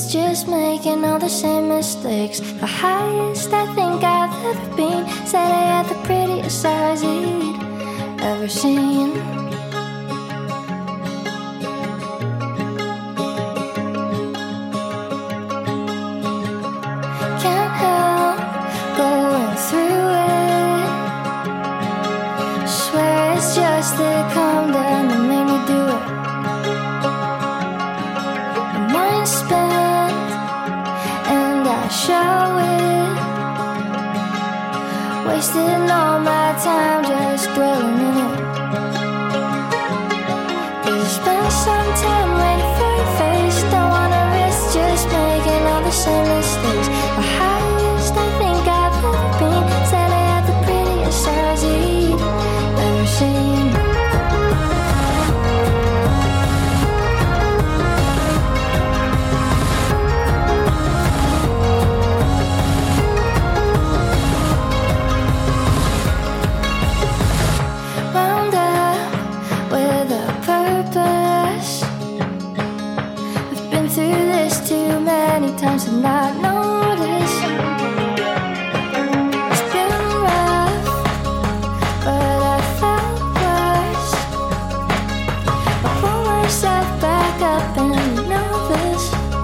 risk just making all the same mistakes. The highest I think I've ever been. Said I had the prettiest eyes he'd ever seen. Can't help going through it. Swear it's just the calm down that made me do it. Mind spent, and I show it. Wasting all my time just dwelling in it. 'Cause I spent some time waiting for your face. Don't wanna risk just making all the same mistakes. The highest I think I've ever been. Said I had the prettiest eyes he'd ever seen. Wound up with a purpose. I've been through this too many times to not notice. It's been rough, but I felt worse. I pull myself back up and I'm nervous.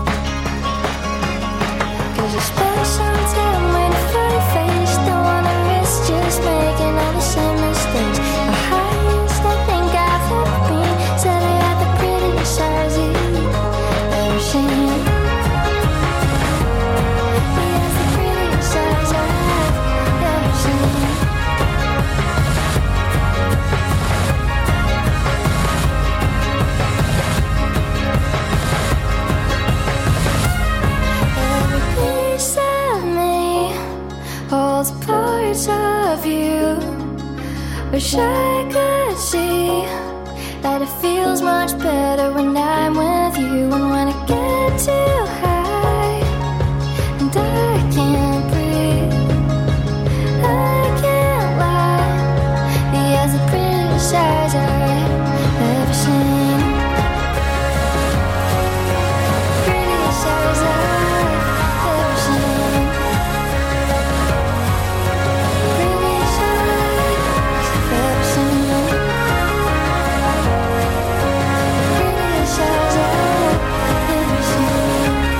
'Cause I spent some time waiting for your face. Don't wanna risk just making all the same mistakes. The highest I think I've ever been. Said I had the prettiest eyes he'd ever seen. He has the prettiest eyes I've ever seen. Every piece of me holds parts of you. Wish I could see that it feels much better when I'm with you. And when I get too high and I can't breathe, I can't lie. He has the prettiest eyes I've ever seen. Prettiest eyes I've ever seen. Prettiest eyes I've ever seen. Prettiest eyes I've ever seen.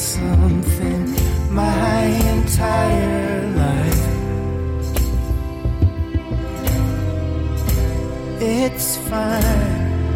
something my entire life. It's fine.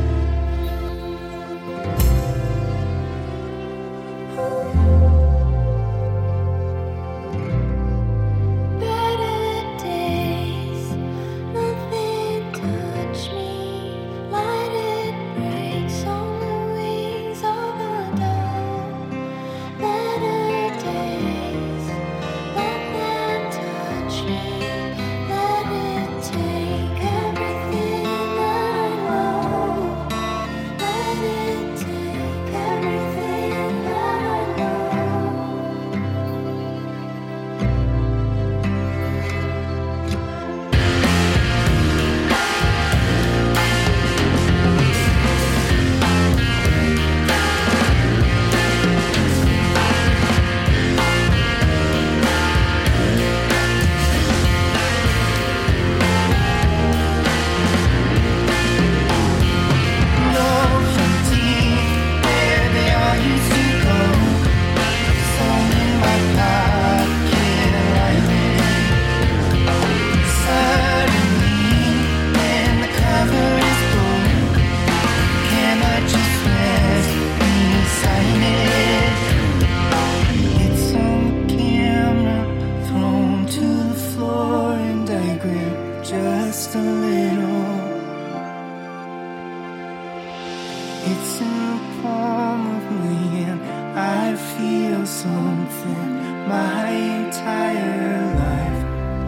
It's in the palm of me and I feel something my entire life.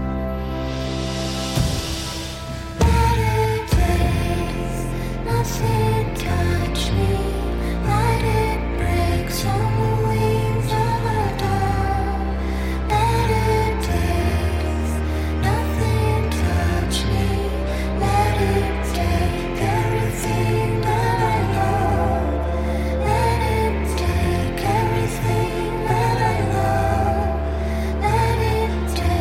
Better days, nothing touch me. Let it break on the wings of a dove. Better days, nothing touch me. Let it take everything that I love. Let it take everything that I love. Let it take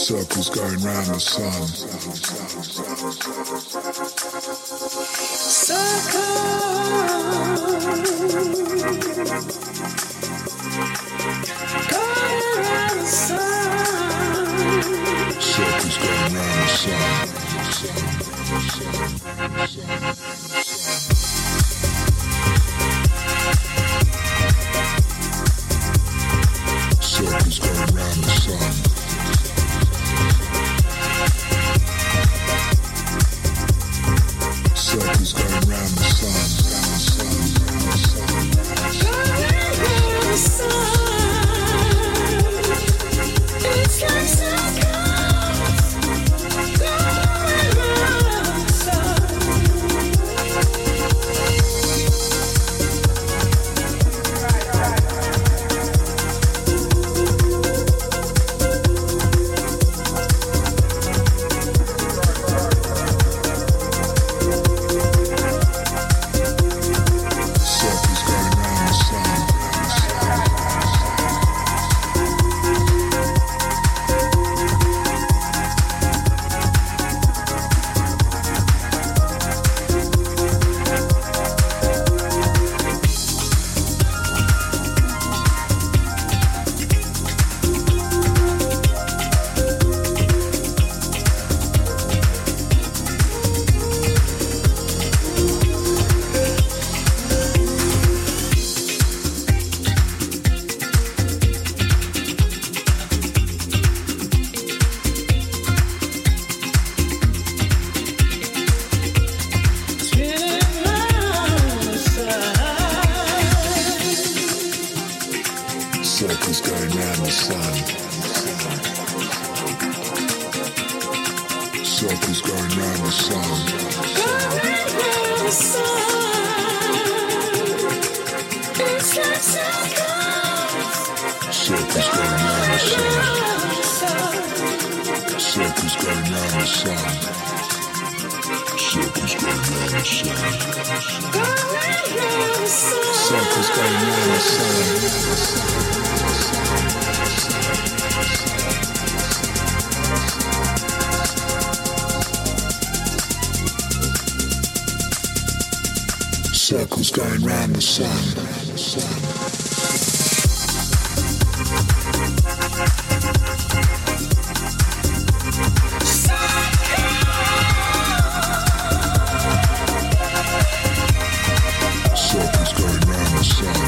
Circles going round the sun. Circles going round the sun. Circles going round the sun. Circles going round the sun. It's like circles going round the sun. Circles going round the sun. Circles going round the sun. It's like circles. Circles going round the sun. Circles going round the sun. Circles going round the sun. Circles going round the sun. Circles going round the sun. Circles going round the sun.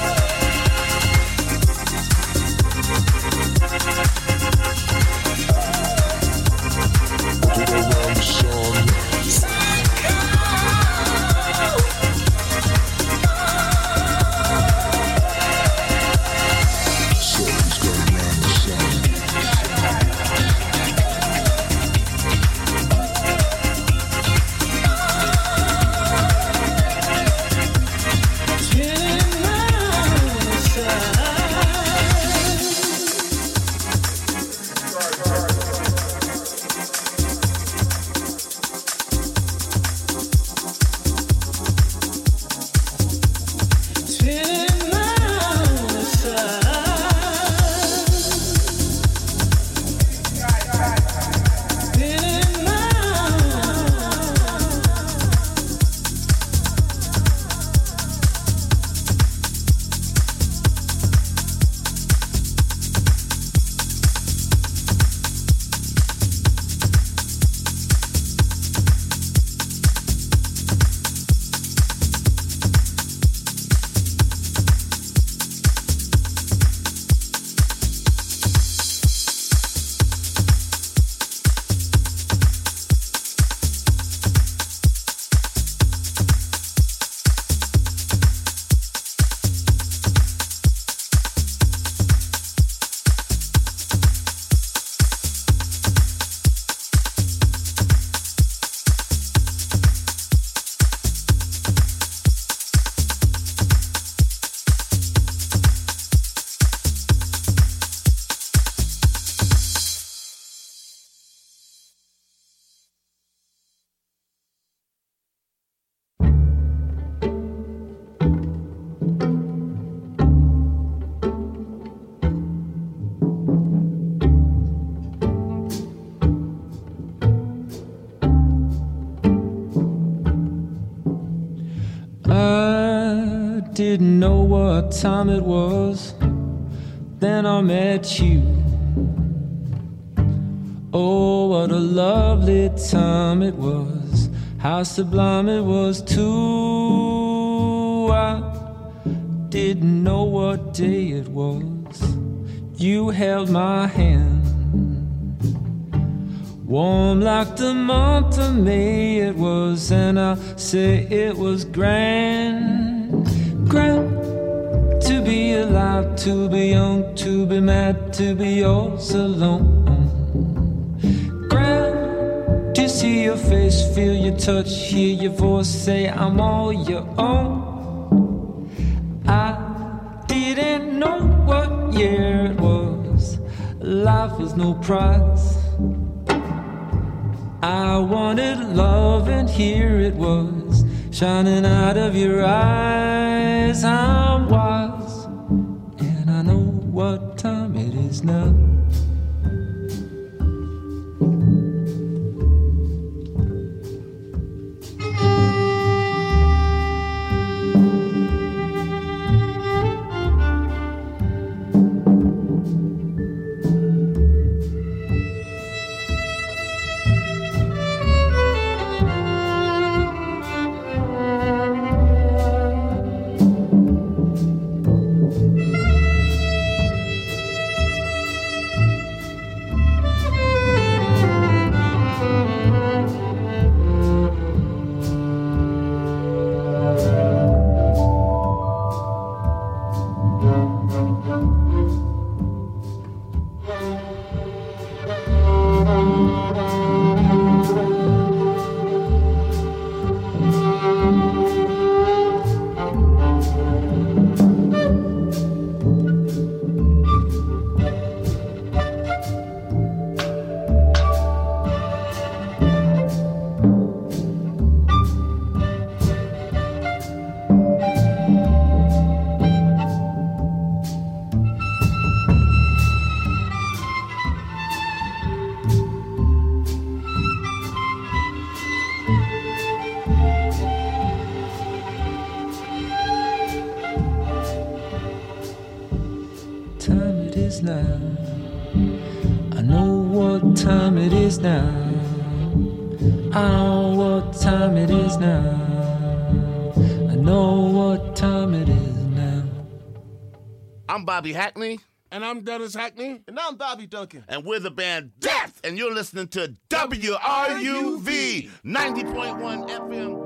Go around the sun. I didn't know what time it was. Then I met you. Oh, what a lovely time it was. How sublime it was too. I didn't know what day it was. You held my hand, warm like the month of May it was. And I'll say it was grand, grand. To be alive, to be young, to be mad, to be yours alone. Grand, to see your face, feel your touch, hear your voice, say I'm all your own. I didn't know what year it was. Life was no prize. I wanted love and here it was, shining out of your eyes. I'm wise, and I know what time it is now. Now I know what time it is now. I know what time it is now. I know what time it is now. I'm Bobby Hackney. And I'm Dennis Hackney. And I'm Bobby Duncan. And we're the band Death. And you're listening to WRUV 90.1 FM.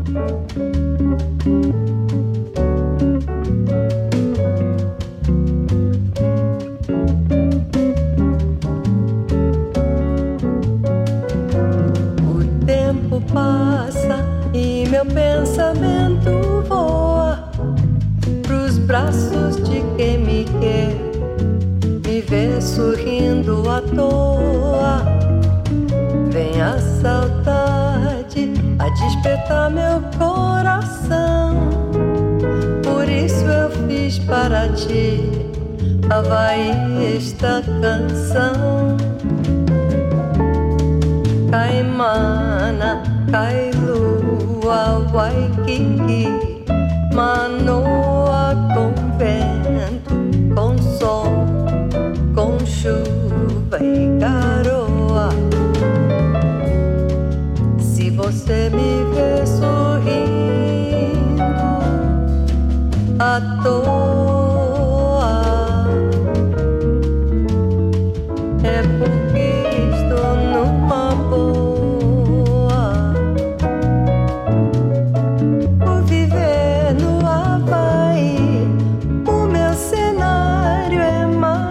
Passa e meu pensamento voa pros braços de quem me quer, me vê sorrindo à toa. Vem a saudade a despertar meu coração, por isso eu fiz para ti, Havaí, esta canção. Caimana, Kailua, Waikiki, Manoa, com vento, com sol, com chuva e garoa. Se você me vê sorrindo à toa, é porque estou numa boa. Por viver no Havaí, o meu cenário é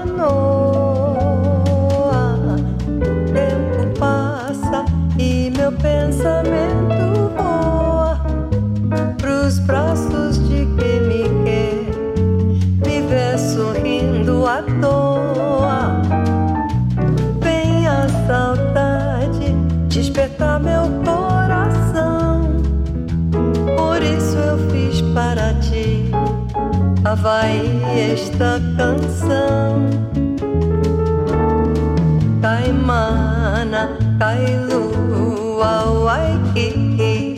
Manoa. O tempo passa e meu pensamento voa pros braços de quem me quer, me vê sorrindo à toa. Vem a saudade despertar meu coração, por isso eu fiz para ti, Havaí, esta canção. Caimana, Kailua, Waikiki,